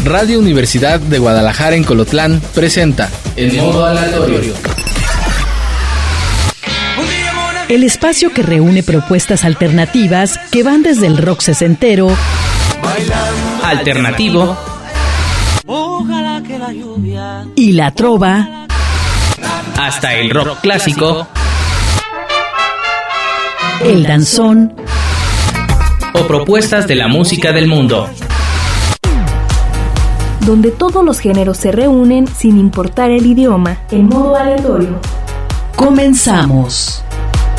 Radio Universidad de Guadalajara en Colotlán presenta El Modo Aleatorio. El espacio que reúne propuestas alternativas que van desde el rock sesentero, alternativo y la trova, hasta el rock clásico, el danzón o propuestas de la música del mundo. Donde todos los géneros se reúnen sin importar el idioma. El Modo Aleatorio. Comenzamos.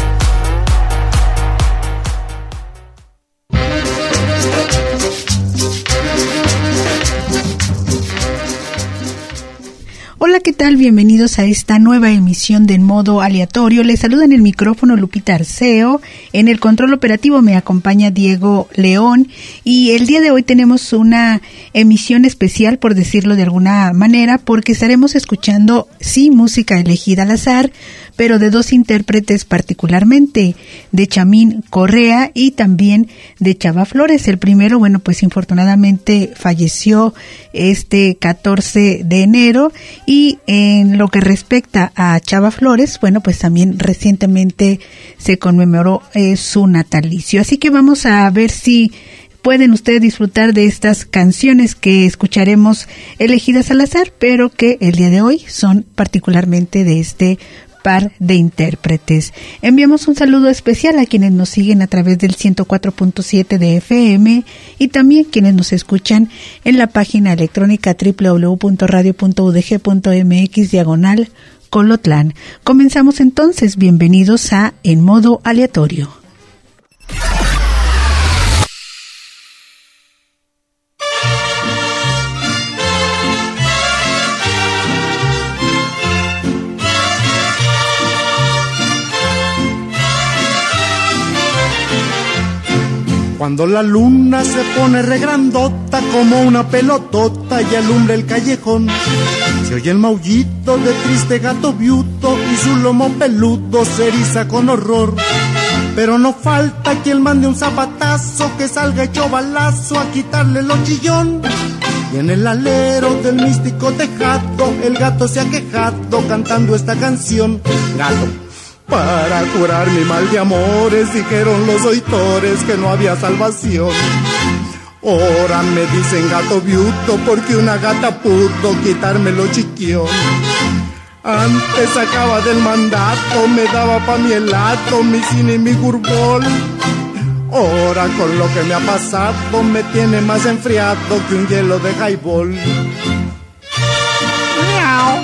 Hola, ¿qué tal? Bienvenidos a esta nueva emisión de En Modo Aleatorio. Les saluda en el micrófono Lupita Arceo. En el control operativo me acompaña Diego León. Y el día de hoy tenemos una emisión especial, por decirlo de alguna manera, porque estaremos escuchando, sí, música elegida al azar, pero de dos intérpretes particularmente, de Chamín Correa y también de Chava Flores. El primero, bueno, pues infortunadamente falleció este 14 de enero y en lo que respecta a Chava Flores, bueno, pues también recientemente se conmemoró su natalicio. Así que vamos a ver si pueden ustedes disfrutar de estas canciones que escucharemos elegidas al azar, pero que el día de hoy son particularmente de este par de intérpretes. Enviamos un saludo especial a quienes nos siguen a través del 104.7 de FM y también quienes nos escuchan en la página electrónica www.radio.udg.mx/Colotlán. Comenzamos entonces. Bienvenidos a En Modo Aleatorio. Cuando la luna se pone regrandota como una pelotota y alumbra el callejón, se oye el maullito de triste gato viuto y su lomo peludo se eriza con horror. Pero no falta quien mande un zapatazo que salga hecho balazo a quitarle lo chillón. Y en el alero del místico tejado el gato se ha quejado cantando esta canción. Gato, para curar mi mal de amores, dijeron los oitores que no había salvación. Ahora me dicen gato viuto porque una gata pudo quitármelo chiquión. Antes sacaba del mandato, me daba pa' mi helado, mi cine y mi gurbol. Ahora con lo que me ha pasado me tiene más enfriado que un hielo de highball. Miau.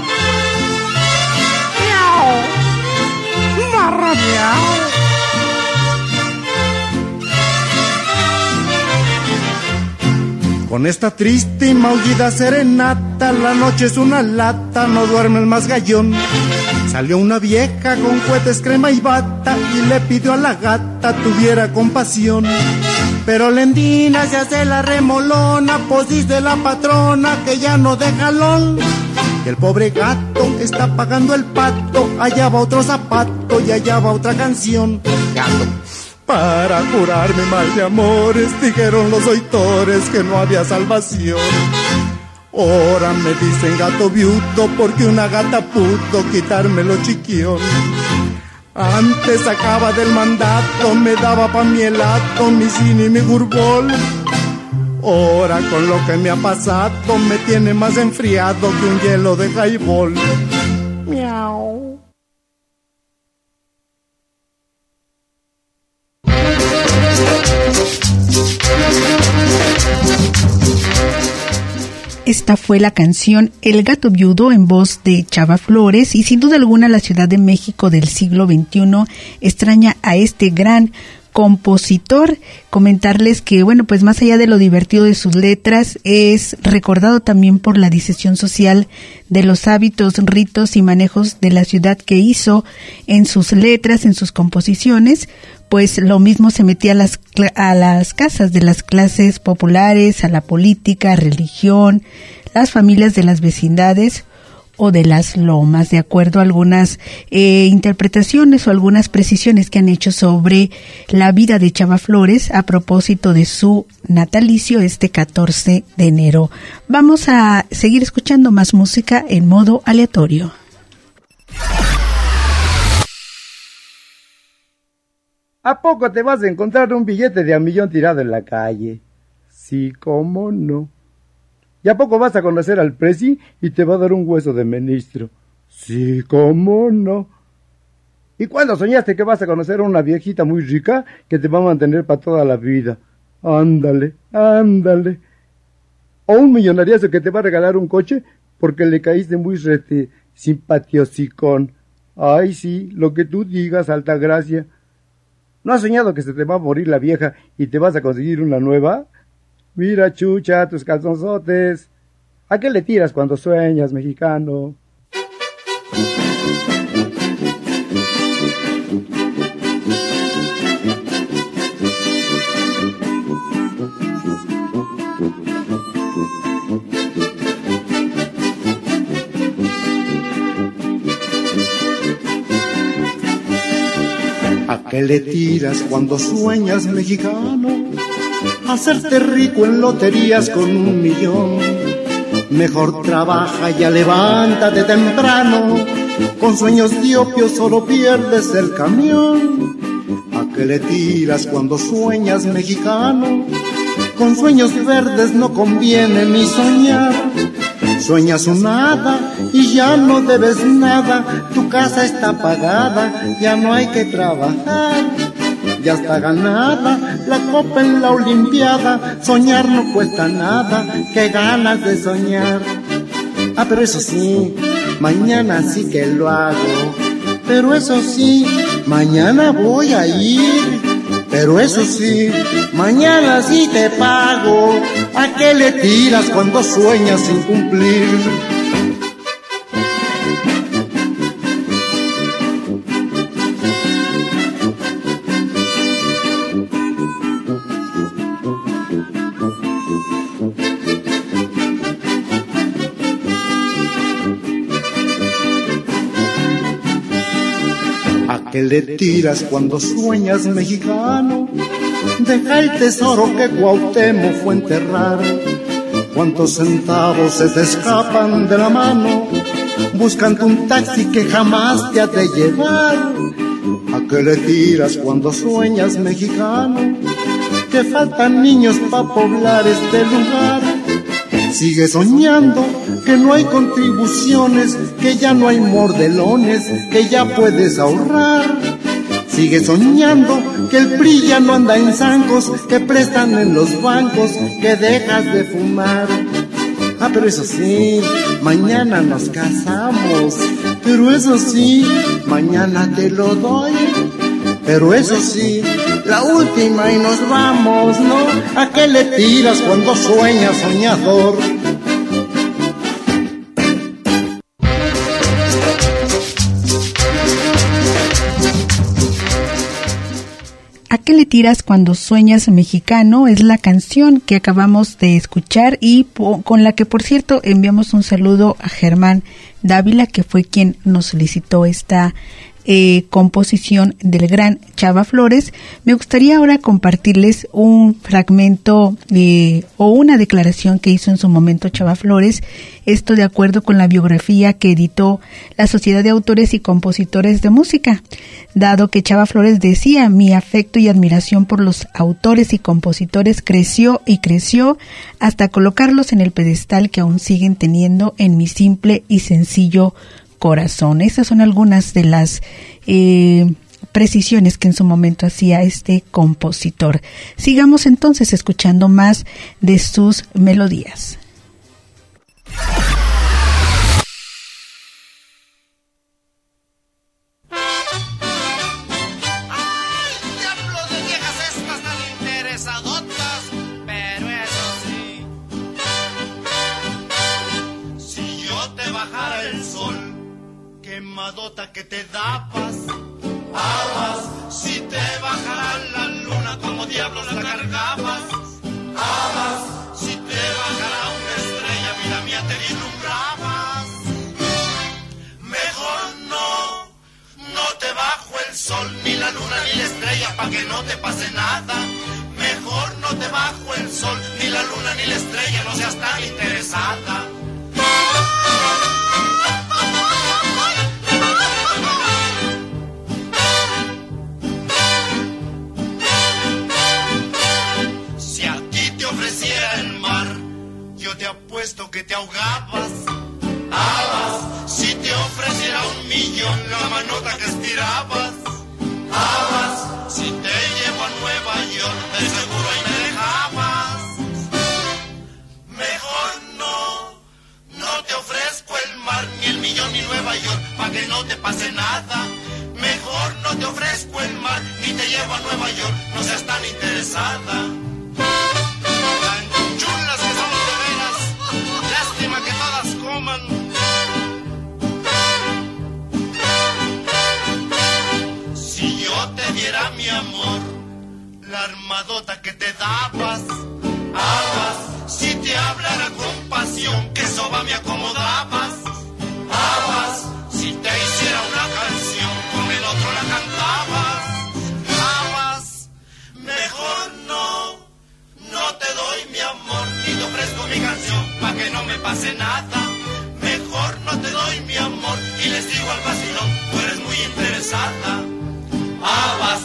Con esta triste y maullida serenata, la noche es una lata, no duerme el más gallón. Salió una vieja con cohetes, crema y bata y le pidió a la gata tuviera compasión. Pero Lendina se hace la remolona, pues dice la patrona que ya no de jalón. Y el pobre gato está pagando el pato, allá va otro zapato y allá va otra canción. Gato, para curar mi mal de amores, dijeron los oitores que no había salvación. Ahora me dicen gato viuto porque una gata pudo quitármelo chiquión. Antes sacaba del mandato, me daba pa' mi helado, mi cine y mi gurbol. Ahora con lo que me ha pasado me tiene más enfriado que un hielo de highball. Miau. Esta fue la canción El Gato Viudo en voz de Chava Flores y sin duda alguna la Ciudad de México del siglo XXI extraña a este gran compositor. Comentarles que, bueno, pues más allá de lo divertido de sus letras, es recordado también por la disección social de los hábitos, ritos y manejos de la ciudad que hizo en sus letras, en sus composiciones. Pues lo mismo se metía a las casas de las clases populares, a la política, religión, las familias de las vecindades, o de las Lomas, de acuerdo a algunas interpretaciones o algunas precisiones que han hecho sobre la vida de Chava Flores a propósito de su natalicio este 14 de enero. Vamos a seguir escuchando más música en modo aleatorio. ¿A poco te vas a encontrar un billete de $1,000,000 tirado en la calle? Sí, cómo no. ¿Y a poco vas a conocer al presi y te va a dar un hueso de ministro? Sí, cómo no. ¿Y cuándo soñaste que vas a conocer a una viejita muy rica que te va a mantener para toda la vida? Ándale, ándale. O un millonariazo que te va a regalar un coche porque le caíste muy simpatiosicón. Ay, sí, lo que tú digas, Altagracia. ¿No has soñado que se te va a morir la vieja y te vas a conseguir una nueva? Mira, chucha, tus calzonzotes. ¿A qué le tiras cuando sueñas, mexicano? ¿A qué le tiras cuando sueñas, mexicano? Hacerte rico en loterías con $1,000,000. Mejor trabaja, ya levántate temprano. Con sueños de opio solo pierdes el camión. ¿A qué le tiras cuando sueñas, mexicano? Con sueños verdes no conviene ni soñar. Sueñas un nada y ya no debes nada. Tu casa está pagada, ya no hay que trabajar. Ya está ganada la copa en la olimpiada. Soñar no cuesta nada, qué ganas de soñar. Ah, pero eso sí, mañana sí que lo hago. Pero eso sí, mañana voy a ir. Pero eso sí, mañana sí te pago. ¿A qué le tiras cuando sueñas sin cumplir? ¿A qué le tiras cuando sueñas, mexicano? Deja el tesoro que Cuauhtémoc fue a enterrar. ¿Cuántos centavos se te escapan de la mano? Buscando un taxi que jamás te ha de llevar. ¿A qué le tiras cuando sueñas, mexicano? Que faltan niños para poblar este lugar. Sigue soñando que no hay contribuciones, que ya no hay mordelones, que ya puedes ahorrar. Sigue soñando que el PRI ya no anda en zancos, que prestan en los bancos, que dejas de fumar. Ah, pero eso sí, mañana nos casamos. Pero eso sí, mañana te lo doy. Pero eso sí, la última y nos vamos, ¿no? ¿A qué le tiras cuando sueñas, soñador? ¿A qué le tiras cuando sueñas, mexicano? Es la canción que acabamos de escuchar y con la que, por cierto, enviamos un saludo a Germán Dávila, que fue quien nos solicitó esta composición del gran Chava Flores. Me gustaría ahora compartirles un fragmento o una declaración que hizo en su momento Chava Flores, esto de acuerdo con la biografía que editó la Sociedad de Autores y Compositores de Música, dado que Chava Flores decía: mi afecto y admiración por los autores y compositores creció y creció hasta colocarlos en el pedestal que aún siguen teniendo en mi simple y sencillo corazón. Esas son algunas de las precisiones que en su momento hacía este compositor. Sigamos entonces escuchando más de sus melodías. Que te dabas, amas, si te bajara la luna como diablos la cargabas, amas, si te bajara una estrella, vida mía, te vislumbrabas. sol, ni la luna, ni la estrella, pa' que no te pase nada. Mejor no te bajo el sol, ni la luna, ni la estrella, no seas tan interesada. Si a ti te ofreciera el mar, yo te apuesto que te ahogabas. Si te ofreciera 1.000.000, la manota que estirabas. Si te llevo a Nueva York, de seguro ahí me dejabas. Mejor no te ofrezco el mar, ni el millón, ni Nueva York, pa' que no te pase nada. Mejor no te ofrezco el mar, ni te llevo a Nueva York, no seas tan interesada. Tan chulas que somos de veras, lástima que todas coman. Si yo te diera mi amor, la armadota que te dabas, si te hablara con pasión, que soba me acomodabas, si te hiciera una canción, con el otro la cantabas, mejor no te doy mi amor, ni te ofrezco mi canción, pa' que no me pase nada. Mejor no te doy mi amor, y les digo al vacilón, tú eres muy interesada. Habas.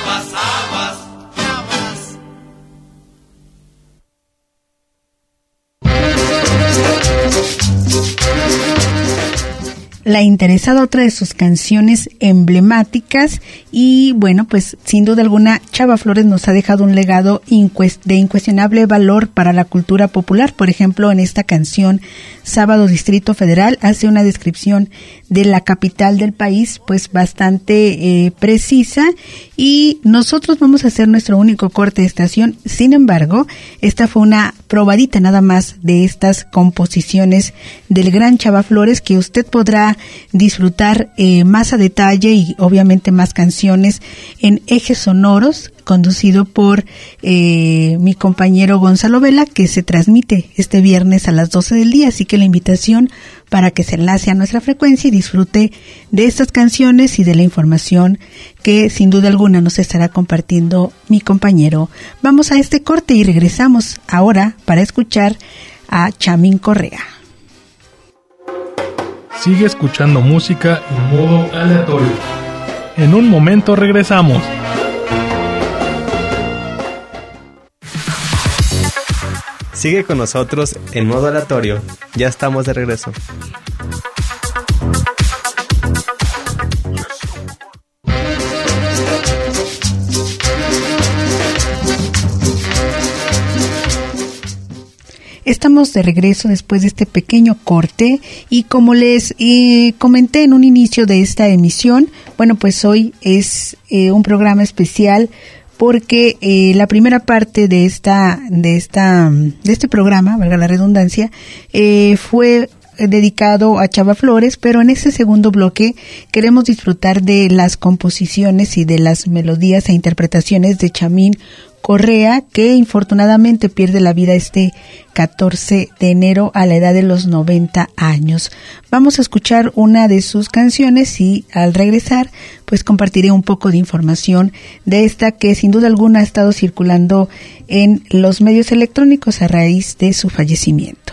La interesada, otra de sus canciones emblemáticas, y bueno, pues sin duda alguna Chava Flores nos ha dejado un legado de incuestionable valor para la cultura popular. Por ejemplo, en esta canción Sábado Distrito Federal hace una descripción de la capital del país pues bastante precisa, y nosotros vamos a hacer nuestro único corte de estación. Sin embargo, esta fue una probadita nada más de estas composiciones del gran Chava Flores, que usted podrá disfrutar más a detalle, y obviamente más canciones en Ejes Sonoros, conducido por mi compañero Gonzalo Vela, que se transmite este viernes a las 12 del día. Así que la invitación para que se enlace a nuestra frecuencia y disfrute de estas canciones y de la información que sin duda alguna nos estará compartiendo mi compañero. Vamos a este corte y regresamos ahora para escuchar a Chamín Correa. Sigue escuchando música en modo aleatorio. En un momento regresamos. Sigue con nosotros en modo aleatorio. Ya estamos de regreso. Estamos de regreso después de este pequeño corte, y como les comenté en un inicio de esta emisión, bueno, pues hoy es un programa especial porque la primera parte de este programa, valga la redundancia, fue dedicado a Chava Flores, pero en ese segundo bloque queremos disfrutar de las composiciones y de las melodías e interpretaciones de Chamín Correa, que infortunadamente pierde la vida este 14 de enero a la edad de los 90 años. Vamos a escuchar una de sus canciones y al regresar pues compartiré un poco de información de esta que sin duda alguna ha estado circulando en los medios electrónicos a raíz de su fallecimiento.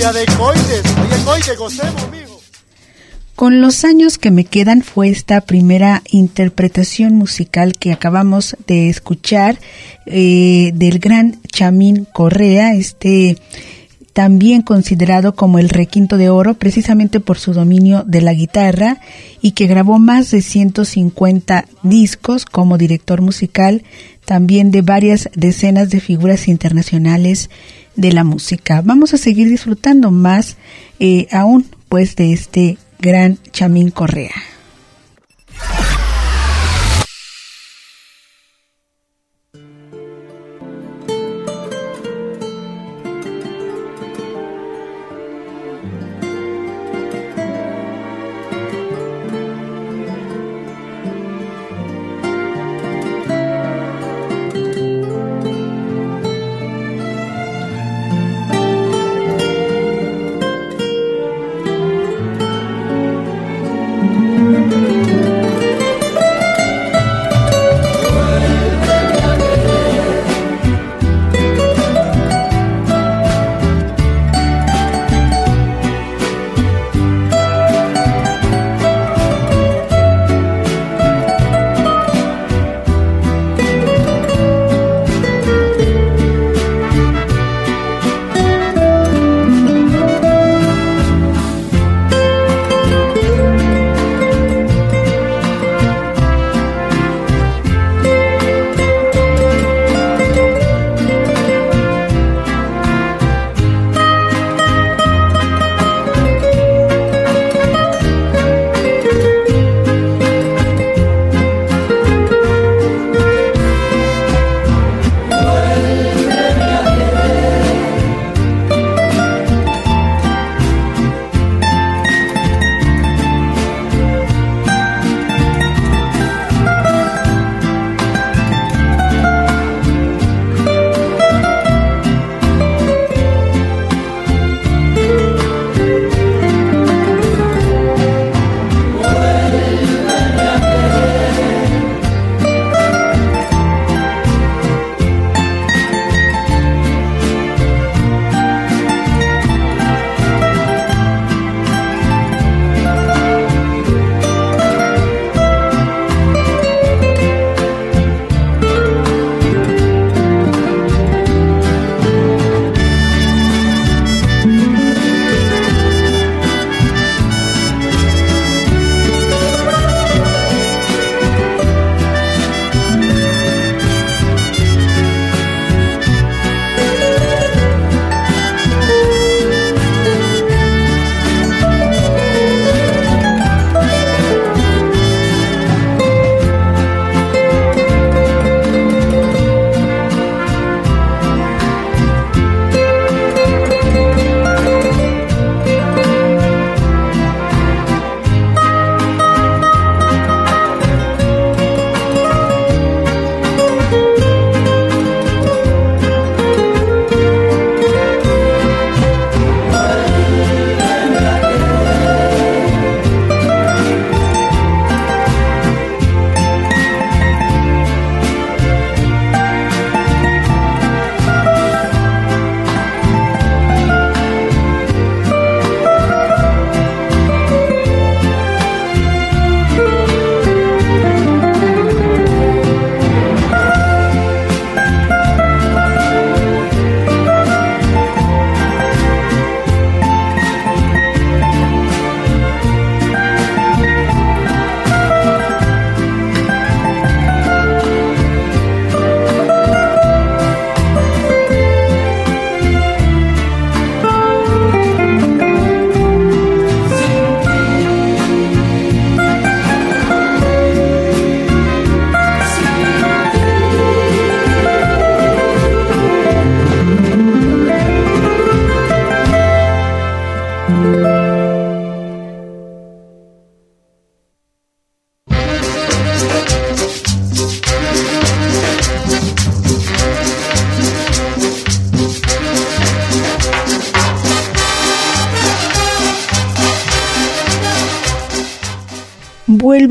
día de coites, oye coite, gocemos, mijo. Con los años que me quedan fue esta primera interpretación musical que acabamos de escuchar del gran Chamín Correa, también considerado como el requinto de oro precisamente por su dominio de la guitarra y que grabó más de 150 discos como director musical, también de varias decenas de figuras internacionales de la música. Vamos a seguir disfrutando más aún pues de este gran Chamín Correa.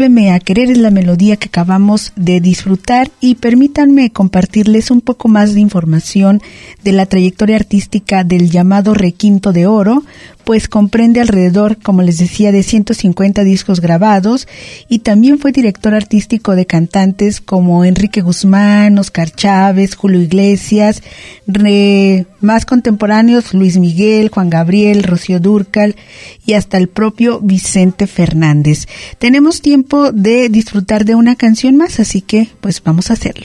Vuélveme a querer es la melodía que acabamos de disfrutar y permítanme compartirles un poco más de información de la trayectoria artística del llamado Requinto de Oro, pues comprende alrededor, como les decía, de 150 discos grabados y también fue director artístico de cantantes como Enrique Guzmán, Oscar Chávez, Julio Iglesias, más contemporáneos Luis Miguel, Juan Gabriel, Rocío Dúrcal y hasta el propio Vicente Fernández. Tenemos tiempo de disfrutar de una canción más, así que pues vamos a hacerlo.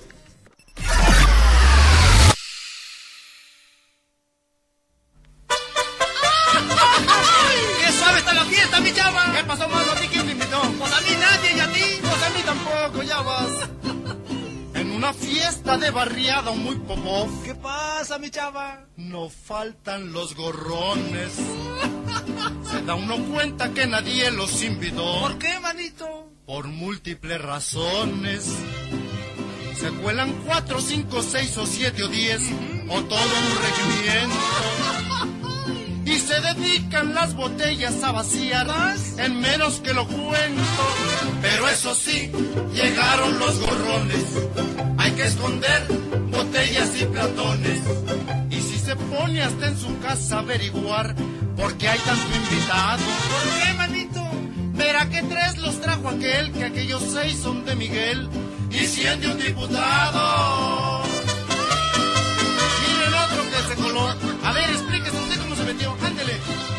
¿Qué pasó, mano? ¿A ti quién te invitó? Pues a mí nadie, y a ti, pues a mí tampoco, ya vas. En una fiesta de barriada muy popó. ¿Qué pasa, mi chava? No faltan los gorrones. Se da uno cuenta que nadie los invitó. ¿Por qué, manito? Por múltiples razones. Se cuelan 4, 5, 6 o 7 o 10 o todo un regimiento. Y se dedican las botellas a vaciar en menos que lo cuento. Pero eso sí, llegaron los gorrones. Hay que esconder botellas y platones. Y si se pone hasta en su casa a averiguar por qué hay tanto invitado. ¿Por qué, manito? Verá que 3 los trajo aquel, que aquellos 6 son de Miguel y 100 de un diputado. Miren otro que se coló. A ver, explíquese usted cómo se metió. Ándele.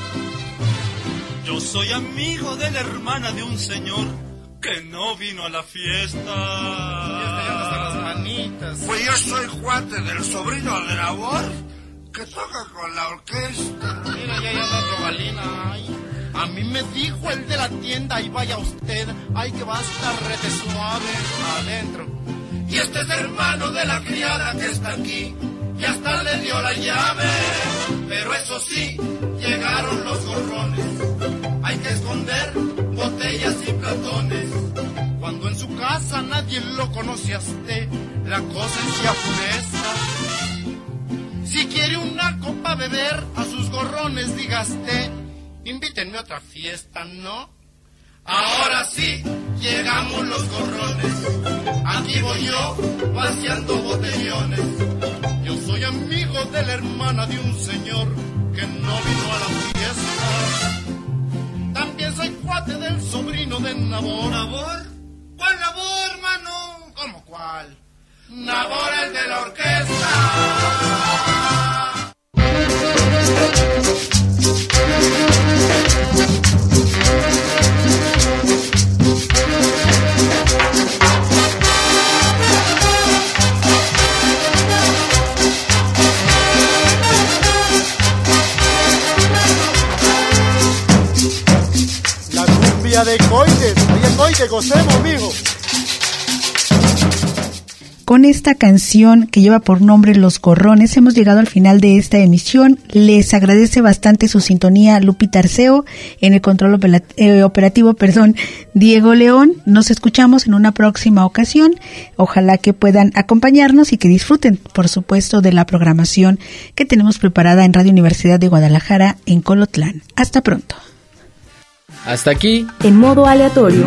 Yo soy amigo de la hermana de un señor que no vino a la fiesta. Las manitas. Pues yo soy cuate del sobrino de Labor que toca con la orquesta. Mira, ya anda Rogalina. Ay, a mí me dijo el de la tienda, ahí vaya usted. Ay, que va a estar rete suave adentro. Y este es hermano de la criada que está aquí. Y hasta le dio la llave. Pero eso sí, llegaron los gorrones. Hay que esconder botellas y platones. Cuando en su casa nadie lo conoce a usted, la cosa se apureza. Si quiere una copa beber, a sus gorrones dígaste, invítenme a otra fiesta, ¿no? Ahora sí, llegamos los gorrones. Aquí voy yo, vaciando botellones. Yo soy amigo de la hermana de un señor que no vino a la fiesta. También soy cuate del sobrino de Nabor. ¿Nabor? ¿Cuál Nabor, mano? ¿Cómo cuál? Nabor, el de la orquesta. De coites, oye coite, gocemos, mijo. Con esta canción que lleva por nombre Los Gorrones hemos llegado al final de esta emisión. Les agradece bastante su sintonía Lupita Arceo, en el control operativo, Diego León. Nos escuchamos en una próxima ocasión. Ojalá que puedan acompañarnos y que disfruten, por supuesto, de la programación que tenemos preparada en Radio Universidad de Guadalajara en Colotlán. Hasta pronto. Hasta aquí, En modo aleatorio.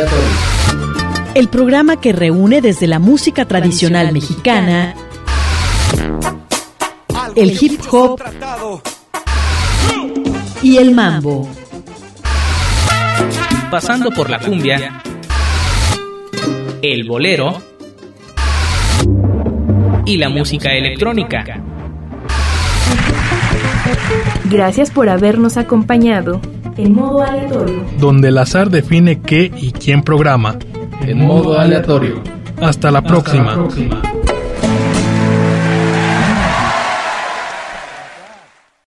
El programa que reúne desde la música tradicional mexicana, el hip hop y el mambo. Pasando por la cumbia, el bolero y la música electrónica. Gracias por habernos acompañado. En modo aleatorio. Donde el azar define qué y quién programa. En modo aleatorio. Hasta la próxima.